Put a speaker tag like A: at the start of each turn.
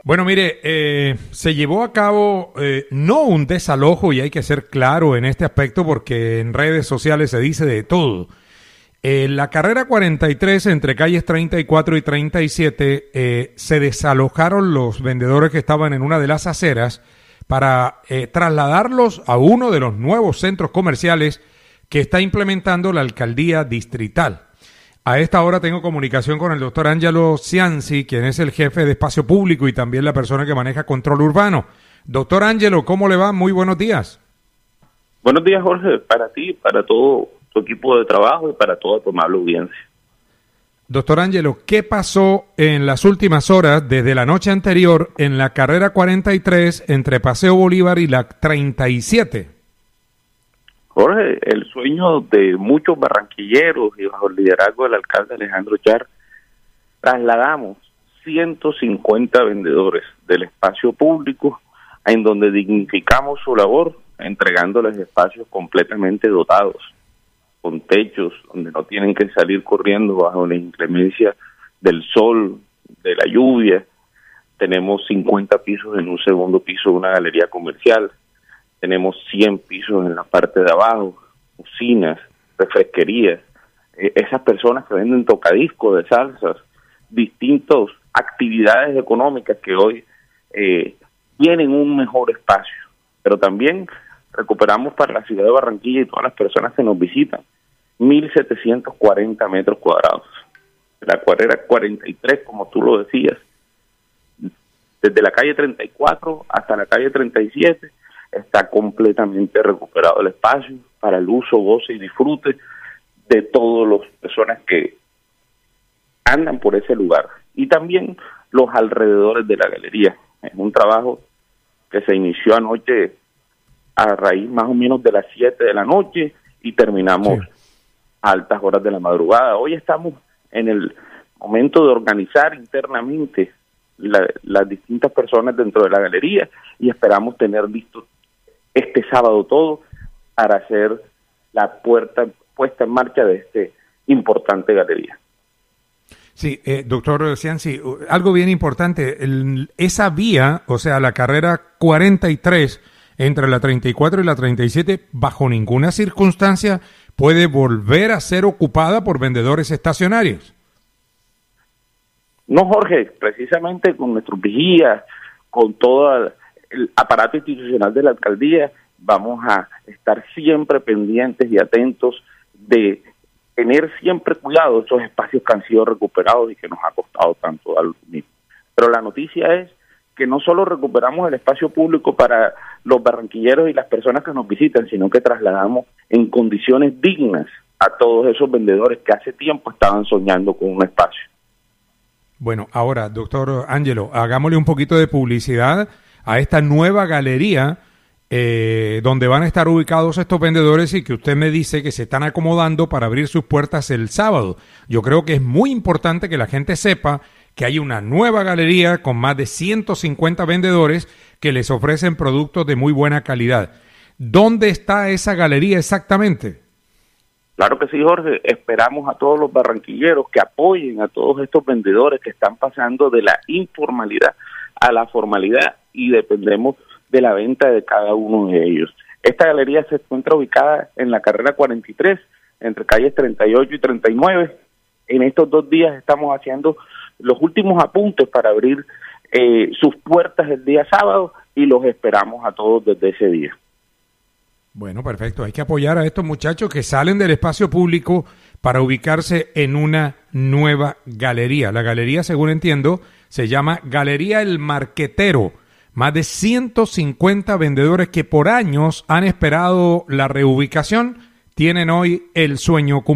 A: Bueno, mire, se llevó a cabo no un desalojo, y hay que ser claro en este aspecto porque en redes sociales se dice de todo. La carrera 43 entre calles 34 y 37 se desalojaron los vendedores que estaban en una de las aceras para trasladarlos a uno de los nuevos centros comerciales que está implementando la alcaldía distrital. A esta hora tengo comunicación con el doctor Angelo Cianci, quien es el jefe de espacio público y también la persona que maneja control urbano. Doctor Angelo, ¿cómo le va? Muy buenos días.
B: Buenos días, Jorge, para ti, para todo tu equipo de trabajo y para toda tu amable audiencia.
A: Doctor Angelo, ¿qué pasó en las últimas horas desde la noche anterior en la carrera 43 entre Paseo Bolívar y la 37?
B: Jorge, el sueño de muchos barranquilleros y bajo el liderazgo del alcalde Alejandro Char, trasladamos 150 vendedores del espacio público en donde dignificamos su labor, entregándoles espacios completamente dotados, con techos, donde no tienen que salir corriendo bajo la inclemencia del sol, de la lluvia. Tenemos 50 pisos en un segundo piso de una galería comercial. Tenemos 100 pisos en la parte de abajo, cocinas, refresquerías, esas personas que venden tocadiscos de salsas, distintas actividades económicas que hoy tienen un mejor espacio. Pero también recuperamos para la ciudad de Barranquilla y todas las personas que nos visitan 1.740 metros cuadrados. La carrera 43, como tú lo decías, desde la calle 34 hasta la calle 37, está completamente recuperado el espacio para el uso, goce y disfrute de todas las personas que andan por ese lugar y también los alrededores de la galería. Es un trabajo que se inició anoche a raíz más o menos de las 7 de la noche y terminamos a altas horas de la madrugada. Hoy estamos en el momento de organizar internamente las distintas personas dentro de la galería y esperamos tener listo este sábado todo para hacer la puesta en marcha de este importante galería.
A: Sí, doctor Cianci, algo bien importante, esa vía, o sea, la carrera 43 entre la 34 y la 37, bajo ninguna circunstancia puede volver a ser ocupada por vendedores estacionarios.
B: No, Jorge, precisamente con nuestros vigías, con todo el aparato institucional de la alcaldía, vamos a estar siempre pendientes y atentos de tener siempre cuidado de esos espacios que han sido recuperados y que nos ha costado tanto al mismo. Pero la noticia es que no solo recuperamos el espacio público para los barranquilleros y las personas que nos visitan, sino que trasladamos en condiciones dignas a todos esos vendedores que hace tiempo estaban soñando con un espacio.
A: Bueno, ahora, doctor Angelo, hagámosle un poquito de publicidad a esta nueva galería donde van a estar ubicados estos vendedores y que usted me dice que se están acomodando para abrir sus puertas el sábado. Yo creo que es muy importante que la gente sepa que hay una nueva galería con más de 150 vendedores que les ofrecen productos de muy buena calidad. ¿Dónde está esa galería exactamente?
B: Claro que sí, Jorge. Esperamos a todos los barranquilleros que apoyen a todos estos vendedores que están pasando de la informalidad a la formalidad y dependemos de la venta de cada uno de ellos. Esta galería se encuentra ubicada en la carrera 43, entre calles 38 y 39. En estos 2 días estamos haciendo los últimos apuntes para abrir sus puertas el día sábado y los esperamos a todos desde ese día.
A: Bueno, perfecto. Hay que apoyar a estos muchachos que salen del espacio público para ubicarse en una nueva galería. La galería, según entiendo, se llama Galería El Marquetero. Más de 150 vendedores que por años han esperado la reubicación tienen hoy el sueño cumplido.